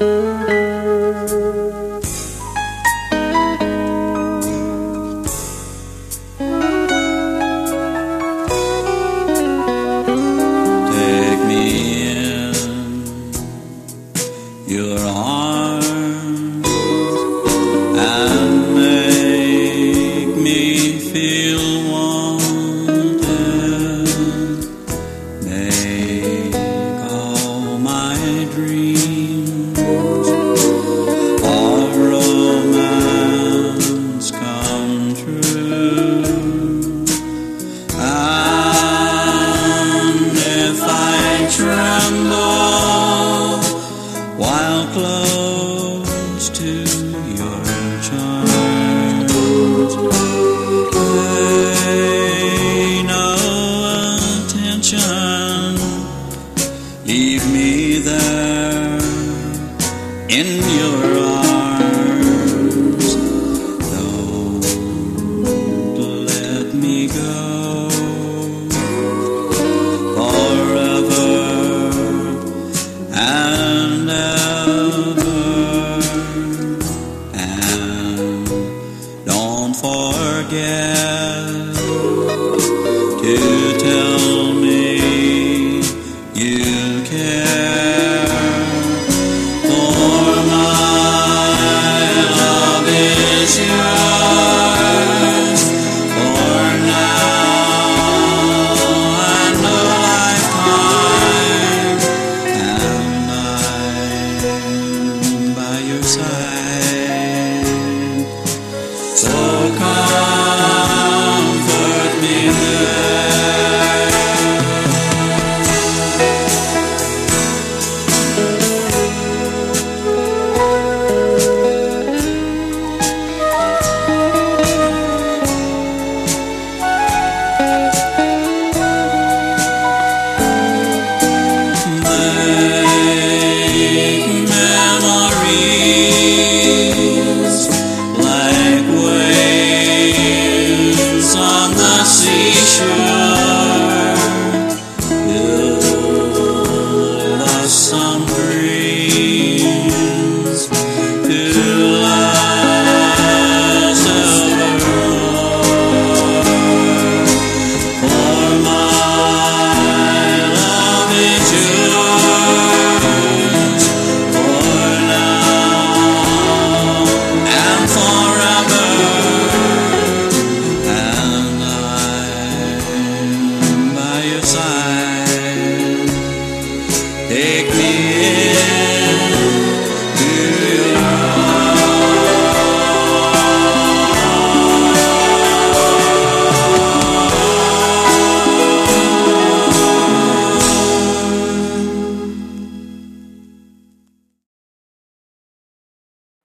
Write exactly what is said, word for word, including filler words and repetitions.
Take me in your arms and make me feel wanted. Make all my dreams of romance come true. And if I tremble while close to your charms, pay no attention, leave me there in your